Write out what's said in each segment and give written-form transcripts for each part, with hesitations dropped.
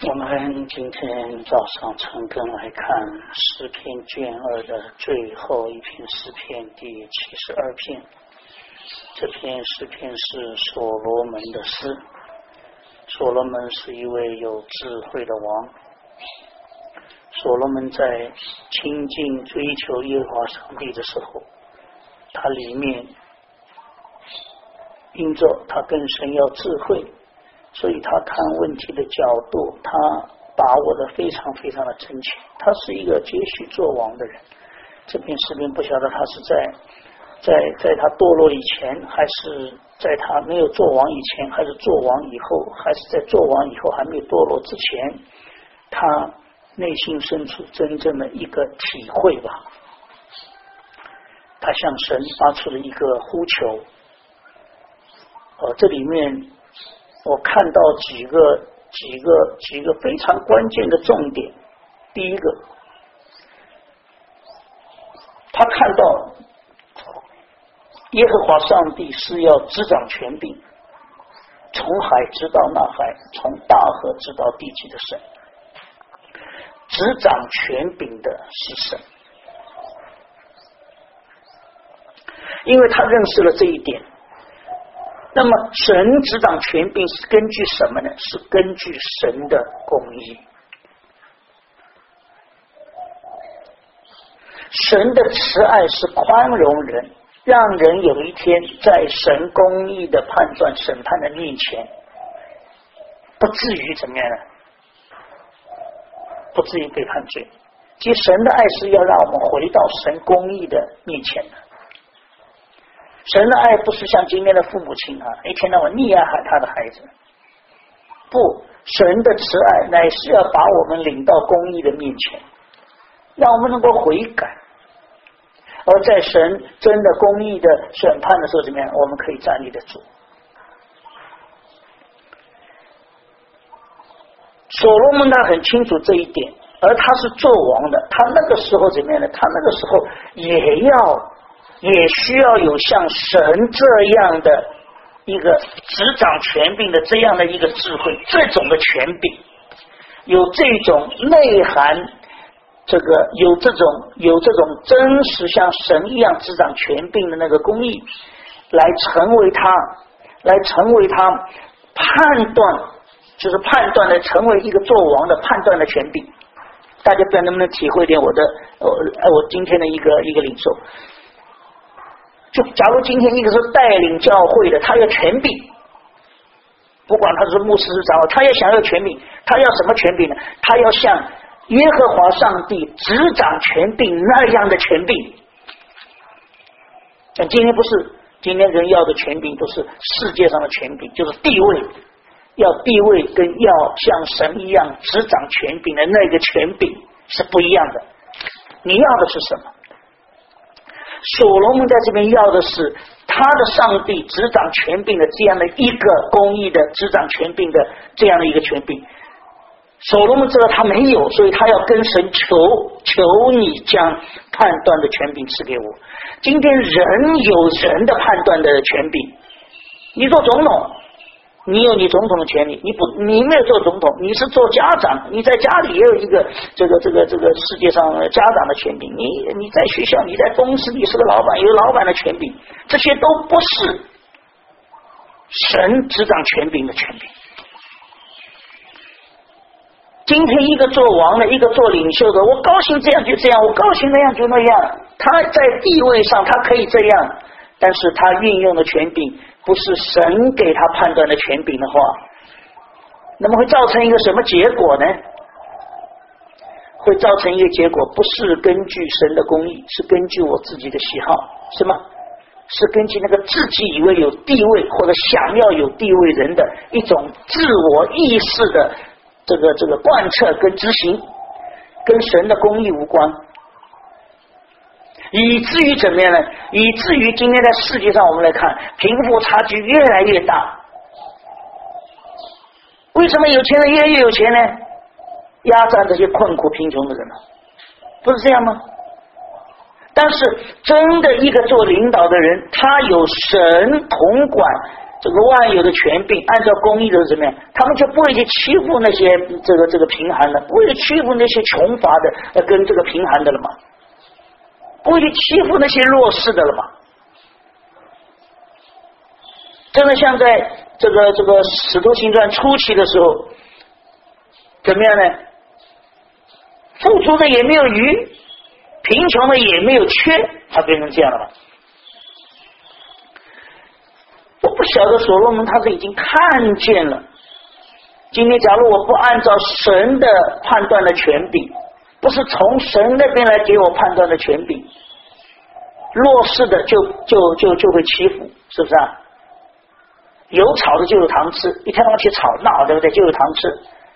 我们今天早上晨更来看诗篇卷2的最后一篇诗篇第72篇。这篇诗篇是所罗门的诗。所罗门是一位有智慧的王。所罗门在亲近追求耶和华上帝的时候，他里面因着他跟神要智慧，所以他看问题的角度他把握的非常非常的真切。他是一个接续做王的人。这篇诗篇不晓得他是在他堕落以前，还是在他没有做王以前，还是做王以后，还是在做王以后还没有堕落之前，他内心深处真正的一个体会吧。他向神发出了一个呼求。这里面我看到几个非常关键的重点。第一个，他看到耶和华上帝是要执掌权柄，从海直到那海，从大河直到地极的神。执掌权柄的是神，因为他认识了这一点。那么神执掌权柄是根据什么呢？是根据神的公义。神的慈爱是宽容人，让人有一天在神公义的判断审判的面前，不至于怎么样呢？不至于被判罪。其实神的爱是要让我们回到神公义的面前的。神的爱不是像今天的父母亲一天到晚溺爱他的孩子。不，神的慈爱乃是要把我们领到公义的面前，让我们能够悔改。而在神真的公义的审判的时候，怎么样？我们可以站立得住。所罗门他很清楚这一点，而他是做王的，他那个时候怎么样呢？他那个时候也需要有像神这样的一个执掌权柄的这样的一个智慧，这种的权柄，有这种内涵，有这种真实像神一样执掌权柄的那个公义，来成为他判断，就是判断的成为一个做王的判断的权柄。大家不知道能不能体会点我今天的一个领受。就假如今天一个是带领教会的，他要权柄，不管他是牧师是长老，他要想要权柄，他要什么权柄呢？他要像耶和华上帝执掌权柄那样的权柄。但今天不是，今天人要的权柄都是世界上的权柄，就是地位，要地位跟要像神一样执掌权柄的那个权柄是不一样的。你要的是什么？所罗门在这边要的是他的上帝执掌权柄的这样的一个公义的执掌权柄的这样的一个权柄。所罗门知道他没有，所以他要跟神求你将判断的权柄赐给我。今天人有人的判断的权柄，你做总统，你有你总统的权利，你没有做总统，你是做家长，你在家里也有一个这个世界上家长的权柄，你在学校，你在公司里是个老板，有老板的权柄，这些都不是神执掌权柄的权柄。今天一个做王的，一个做领袖的，我高兴这样就这样，我高兴那样就那样，他在地位上他可以这样，但是他运用的权柄不是神给他判断的权柄的话，那么会造成一个什么结果呢？会造成一个结果，不是根据神的公义，是根据我自己的喜好，是吗？是根据那个自己以为有地位或者想要有地位人的一种自我意识的这个贯彻跟执行，跟神的公义无关。以至于怎么样呢？以至于今天在世界上我们来看，贫富差距越来越大。为什么有钱人越来越有钱呢？压榨这些困苦贫穷的人呢？不是这样吗？但是真的一个做领导的人，他有神统管这个万有的权柄，按照公义的怎么样，他们就不会去欺负那些这个贫寒的，不会去欺负那些穷乏的跟这个贫寒的了嘛，不会去欺负那些弱势的了嘛。真的像在这个使徒行传初期的时候，怎么样呢？富足的也没有余，贫穷的也没有缺，他变成这样了吧？我不晓得所罗门他是已经看见了。今天假如我不按照神的判断的权柄，不是从神那边来给我判断的权柄，弱势的就会欺负，是不是啊？有草的就有糖吃，一天到晚去吵闹，对不对？就有糖吃。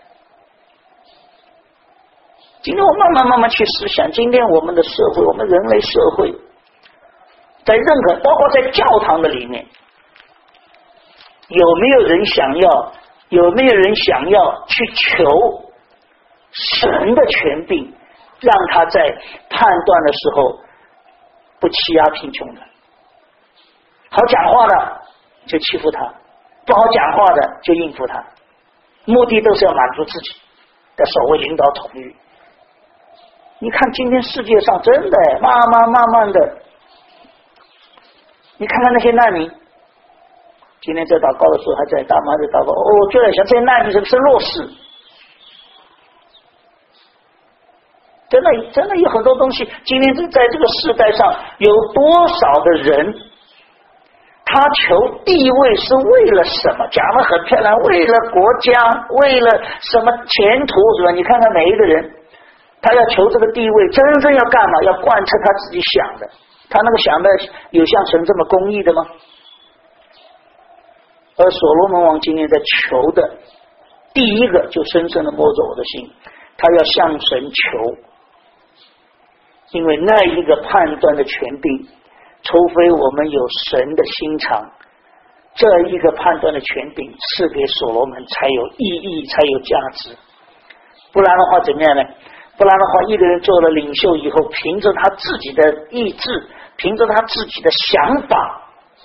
今天我慢慢去思想，今天我们的社会，我们人类社会，在任何包括在教堂的里面，有没有人想要去求神的权柄，让他在判断的时候不欺压贫穷的，好讲话的就欺负他，不好讲话的就应付他，目的都是要满足自己的所谓领导统御。你看今天世界上真的慢慢的，你看看那些难民，今天在祷告的时候还在大妈在祷告，我就在想这些难民是不是弱势？真的有很多东西，今天在这个世代上有多少的人，他求地位是为了什么？讲得很漂亮，为了国家，为了什么前途是吧？你看看每一个人，他要求这个地位，真正要干嘛？要贯彻他自己想的，他那个想的有像神这么公义的吗？而所罗门王今天在求的第一个就深深的摸着我的心，他要向神求，因为那一个判断的权柄，除非我们有神的心肠，这一个判断的权柄赐给所罗门才有意义，才有价值。不然的话怎么样呢？不然的话，一个人做了领袖以后，凭着他自己的意志，凭着他自己的想法，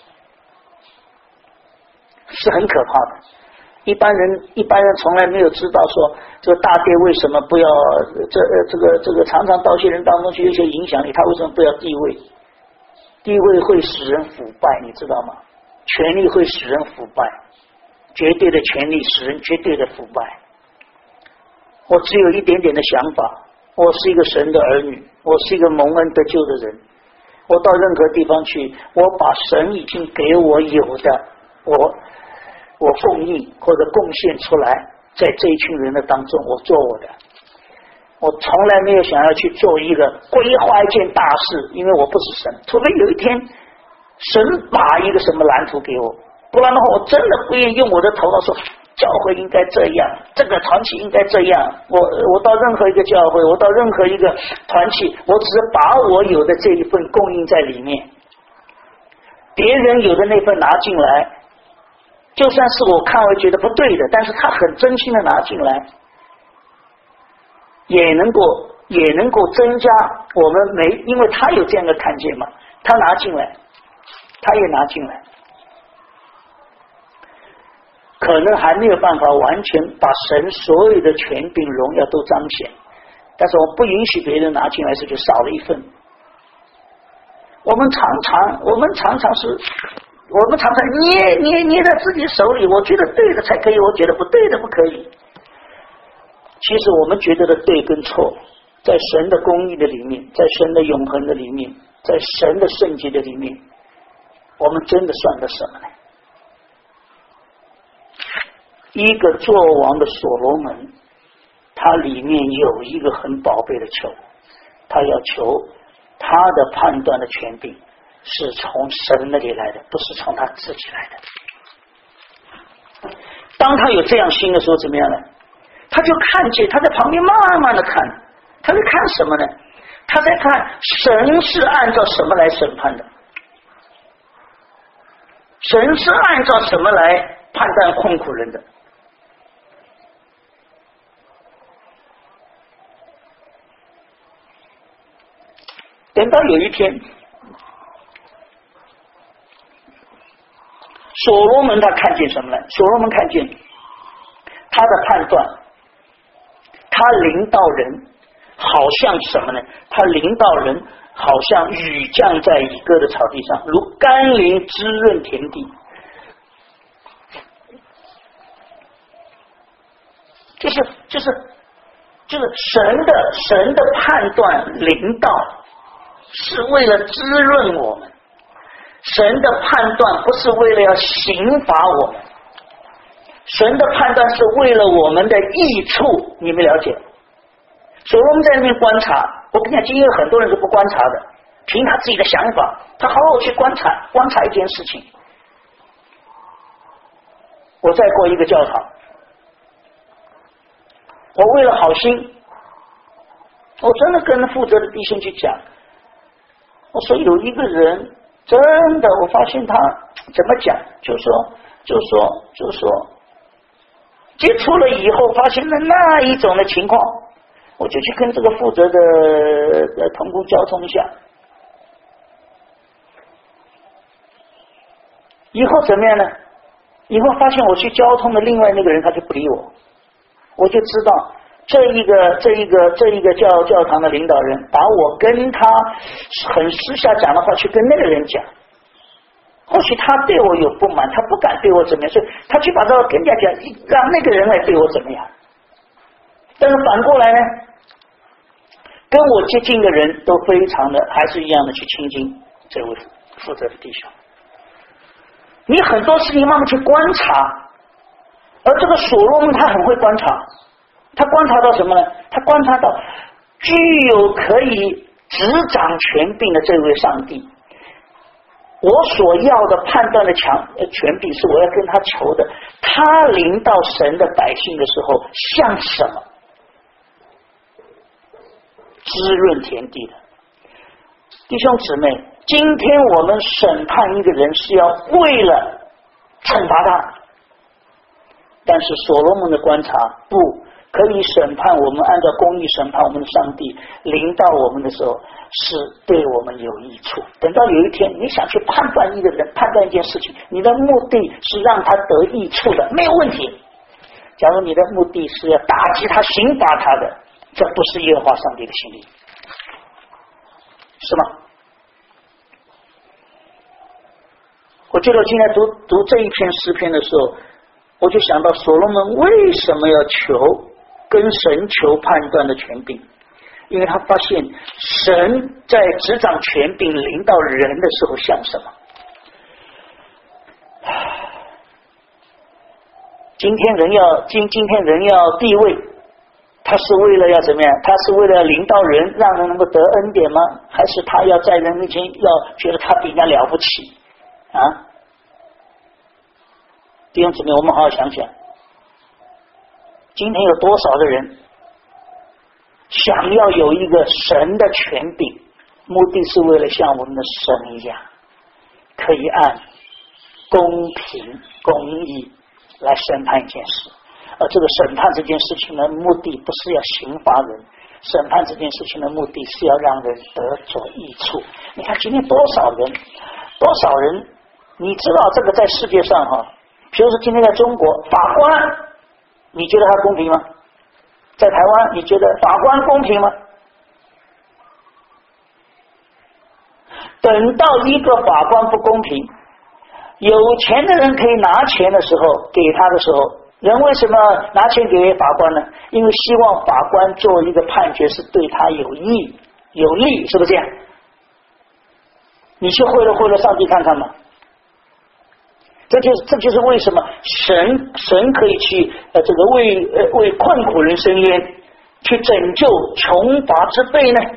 是很可怕的。一般人从来没有知道说这个大爹为什么不要这个常常到些人当中去有一些影响力，他为什么不要地位？地位会使人腐败，你知道吗？权力会使人腐败，绝对的权力使人绝对的腐败。我只有一点点的想法，我是一个神的儿女，我是一个蒙恩得救的人，我到任何地方去，我把神已经给我有的，我奉应或者贡献出来，在这一群人的当中，我做我的。我从来没有想要去做一个规划一件大事，因为我不是神，除非有一天神把一个什么蓝图给我，不然的话，我真的不愿意用我的头脑说教会应该这样，这个团体应该这样。我到任何一个教会，我到任何一个团体，我只是把我有的这一份供应在里面，别人有的那份拿进来，就算是我看为觉得不对的，但是他很真心的拿进来，也能够增加我们因为他有这样的看见嘛，他拿进来，他也拿进来，可能还没有办法完全把神所有的权柄荣耀都彰显，但是我不允许别人拿进来，是就少了一份。我们常常捏在自己手里，我觉得对的才可以，我觉得不对的不可以。其实我们觉得的对跟错，在神的公义的里面，在神的永恒的里面，在神的圣洁的里面，我们真的算得什么呢？一个作王的所罗门，他里面有一个很宝贝的求，他要求他的判断的权柄是从神那里来的，不是从他自己来的。当他有这样心的时候，怎么样呢？他就看见，他在旁边慢慢的看，他在看什么呢？他在看神是按照什么来审判的，神是按照什么来判断困苦人的。等到有一天， 所罗门他看见什么呢？所罗门看见他的判断，他领导人好像什么呢？他领导人好像雨降在以歌的草地上，如甘霖滋润田地。就是神的判断领导是为了滋润我们，神的判断不是为了要刑罚我们，神的判断是为了我们的益处，你们了解？所罗门在那边观察，我跟你讲，今天有很多人是不观察的，凭他自己的想法，他好好去观察一件事情。我在过一个教堂，我为了好心，我真的跟负责的弟兄去讲，我说有一个人真的，我发现他怎么讲，就说接触了以后，发现了那一种的情况，我就去跟这个负责的同工交通一下，以后怎么样呢？以后发现我去交通的另外那个人他就不理我，我就知道这一个教堂的领导人把我跟他很私下讲的话去跟那个人讲，或许他对我有不满，他不敢对我怎么样，所以他去把这个跟人家讲，让那个人来对我怎么样。但是反过来呢，跟我接近的人都非常的还是一样的去亲近这位负责的弟兄。你很多事情慢慢去观察，而这个所罗门他很会观察，他观察到什么呢？他观察到具有可以执掌权柄的这位上帝，我所要的判断的权柄是我要跟他求的，他领导神的百姓的时候像什么？滋润田地的。弟兄姊妹，今天我们审判一个人是要为了惩罚他，但是所罗门的观察不可以审判我们，按照公义审判我们的上帝领导我们的时候是对我们有益处。等到有一天你想去判断一个人，判断一件事情，你的目的是让他得益处的，没有问题。假如你的目的是要打击他、刑罚他的，这不是耶和华上帝的心意，是吗？我记得今天读这一篇诗篇的时候，我就想到所罗门为什么要跟神求判断的权柄，因为他发现神在执掌权柄领导人的时候像什么。今天人要地位，他是为了要怎么样？他是为了领导人，让人能够得恩典吗？还是他要在人面前要觉得他比人家了不起啊？弟兄姊妹，我们好好想想，今天有多少的人想要有一个神的权柄，目的是为了像我们的神一样，可以按公平公义来审判一件事。而这个审判这件事情的目的不是要刑罚人，审判这件事情的目的是要让人得着益处。你看今天多少人，你知道这个在世界上比如说今天在中国，法官你觉得他公平吗？在台湾你觉得法官公平吗？等到一个法官不公平，有钱的人可以拿钱的时候，给他的时候，人为什么拿钱给法官呢？因为希望法官做一个判决是对他有益有利，是不是这样？你去贿赂上帝看看嘛。这就是为什么神可以去这个为困苦人伸冤，去拯救穷乏之辈呢？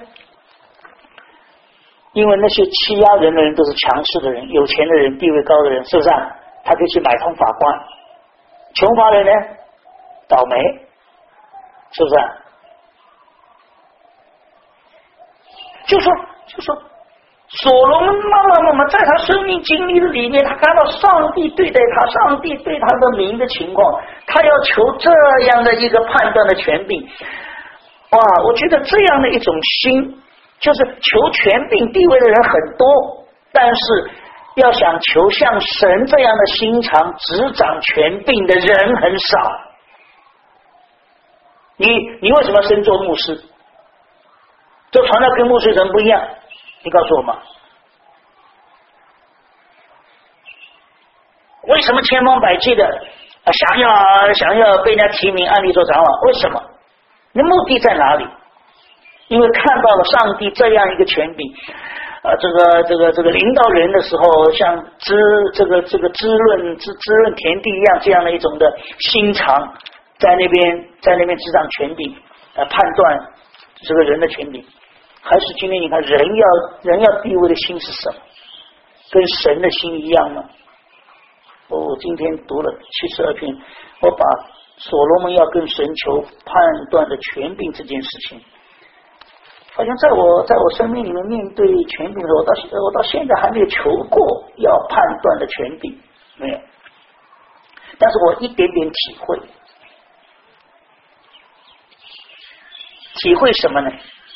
因为那些欺压人的人都是强势的人，有钱的人，地位高的人，是不是啊？他可以去买通法官，穷乏人呢倒霉，是不是啊？就说所罗门慢慢在他生命经历的里面，他看到上帝对待他，上帝对他的名的情况，他要求这样的一个判断的权柄。哇，我觉得这样的一种心，就是求权柄地位的人很多，但是要想求像神这样的心肠执掌权柄的人很少。你为什么要升做牧师？这传道跟牧师人不一样，你告诉我嘛？为什么千方百计的想要被人家提名安利做长老？为什么？你目的在哪里？因为看到了上帝这样一个权柄，这个领导人的时候，像滋润田地一样，这样的一种的心肠，在那边执掌权柄，判断这个人的权柄。还是今天你看人要地位的心是什么？跟神的心一样吗？我今天读了72篇，我把所罗门要跟神求判断的权柄这件事情，好像在我生命里面面对权柄的时候，我到现在还没有求过要判断的权柄，没有。但是我一点点体会什么呢？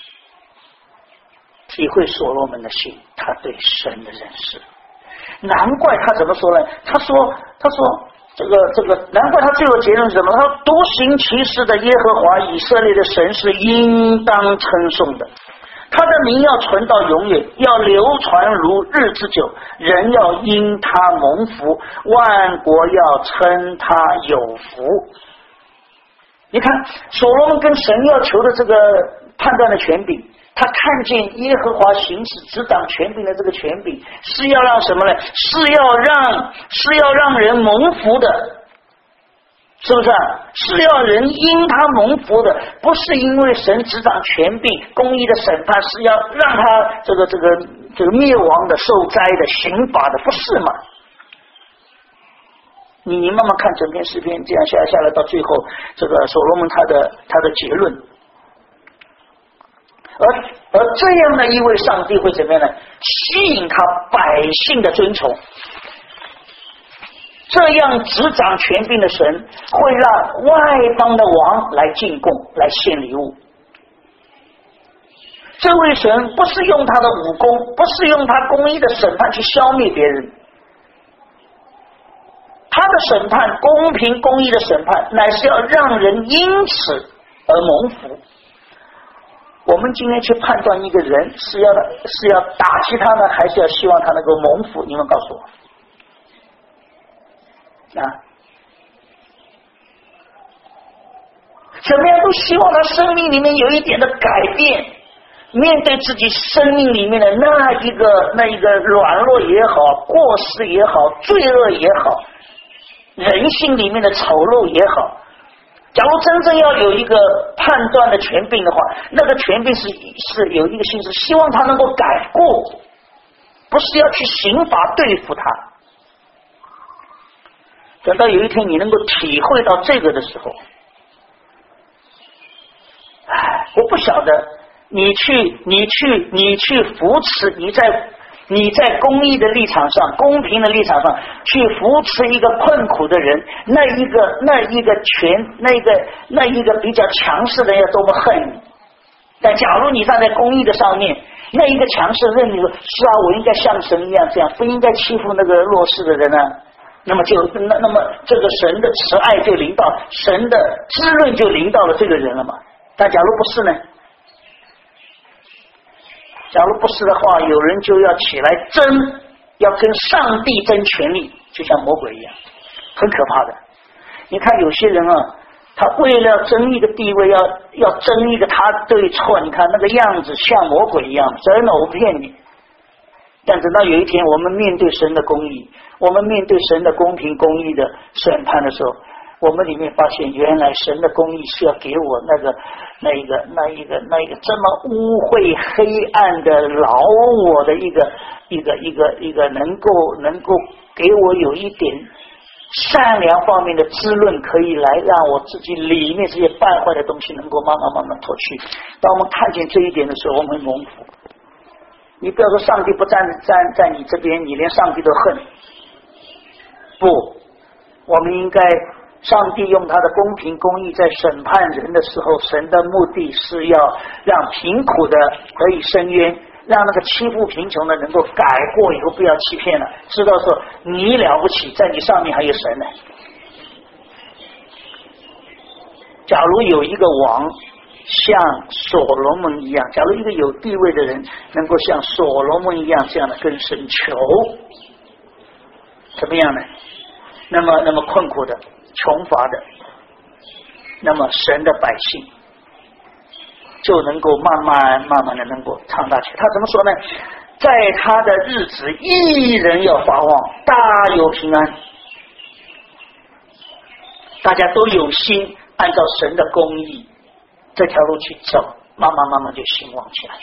体会所罗门的心，他对神的认识。难怪他怎么说呢？他说这个，难怪他最后结论是什么？他说独行其事的耶和华以色列的神是应当称颂的，他的名要存到永远，要流传如日之久，人要因他蒙福，万国要称他有福。你看所罗门跟神要求的这个判断的权柄，他看见耶和华行使执掌权柄的这个权柄，是要让什么呢？是要让人蒙福的，是不是啊？是要人因他蒙福的，不是因为神执掌权柄公义的审判，是要让他这个灭亡的、受灾的、刑罚的，不是吗？你慢慢看整篇诗篇，这样下来到最后，这个所罗门他的结论。而这样的一位上帝会怎么样呢？吸引他百姓的尊崇。这样执掌权柄的神会让外邦的王来进贡，来献礼物。这位神不是用他的武功，不是用他公义的审判去消灭别人，他的审判，公平公义的审判，乃是要让人因此而蒙福。我们今天去判断一个人，是要打击他呢，还是要希望他能够蒙福？你们告诉我啊！怎么样都希望他生命里面有一点的改变，面对自己生命里面的那一个软弱也好，过失也好，罪恶也好，人性里面的丑陋也好。假如真正要有一个判断的权柄的话，那个权柄是有一个心思，希望他能够改过，不是要去刑罚对付他。等到有一天你能够体会到这个的时候，我不晓得你去扶持，你在公义的立场上，公平的立场上去扶持一个困苦的人，那一个比较强势的人要多么恨你。但假如你站在公义的上面，那一个强势认为说，是啊，我应该像神一样这样，不应该欺负那个弱势的人呢，那么这个神的慈爱就临到，神的滋润就临到了这个人了嘛。但假如不是呢？假如不是的话，有人就要起来争，要跟上帝争权力，就像魔鬼一样，很可怕的。你看有些人啊，他为了争一个地位，要争一个他对错，你看那个样子像魔鬼一样，真的我不骗你。但等到有一天我们面对神的公义，我们面对神的公平公义的审判的时候，我们里面发现原来神的公义是要给我那一个这么污秽黑暗的老我的一个能够给我有一点善良方面的滋润，可以来让我自己里面这些败坏的东西能够慢慢脱去。当我们看见这一点的时候，我们蒙福。你不要说上帝不站在你这边，你连上帝都恨。不，我们应该上帝用他的公平公义在审判人的时候，神的目的是要让贫苦的得以伸冤， 让那个欺负贫穷的能够改过以后不要欺骗了，知道说你了不起，在你上面还有神呢。假如有一个王像所罗门一样，假如一个有地位的人能够像所罗门一样这样的跟神求，怎么样呢？那么困苦的、穷乏的，那么神的百姓就能够慢慢的能够长大起来。他怎么说呢？在他的日子，一人要发旺，大有平安，大家都有心按照神的公义这条路去走，慢慢就兴旺起来。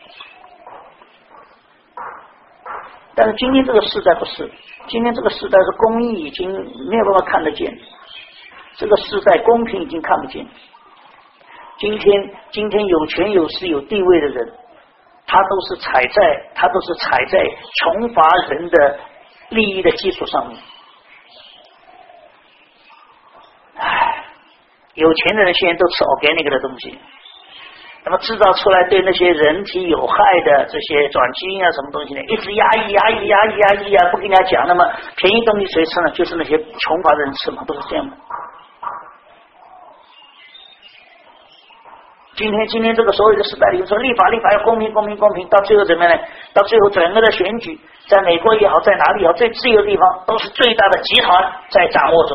但是今天这个时代不是，今天这个时代是公义已经没有办法看得见，这个时代公平已经看不见。今天有权有势有地位的人，他都是踩在穷乏人的利益的基础上面。有钱的人现在都吃 organic 的东西，那么制造出来对那些人体有害的这些转基因啊什么东西呢，一直压抑啊，不跟人家讲，那么便宜东西谁吃呢？就是那些穷乏的人吃嘛，不是这样吗？今天这个所谓的时代里说立法要公平，到最后怎么样呢？到最后整个的选举，在美国也好，在哪里也好，最自由的地方都是最大的集团在掌握着。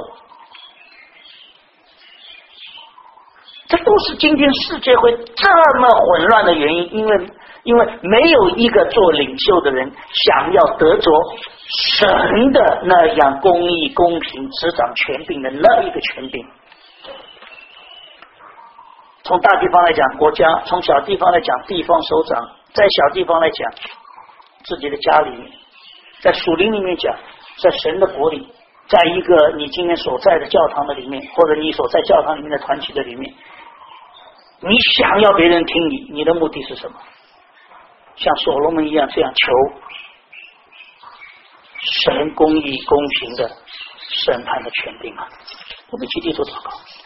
这都是今天世界会这么混乱的原因，因为没有一个做领袖的人想要得着神的那样公义、公平、执掌权柄的那一个权柄。从大地方来讲国家，从小地方来讲地方首长，在小地方来讲自己的家里面，在属灵里面讲，在神的国里，在一个你今天所在的教堂的里面，或者你所在教堂里面的团体的里面，你想要别人听你的目的是什么？像所罗门一样这样求神公义公平的审判的权柄啊！我们一起低头祷告。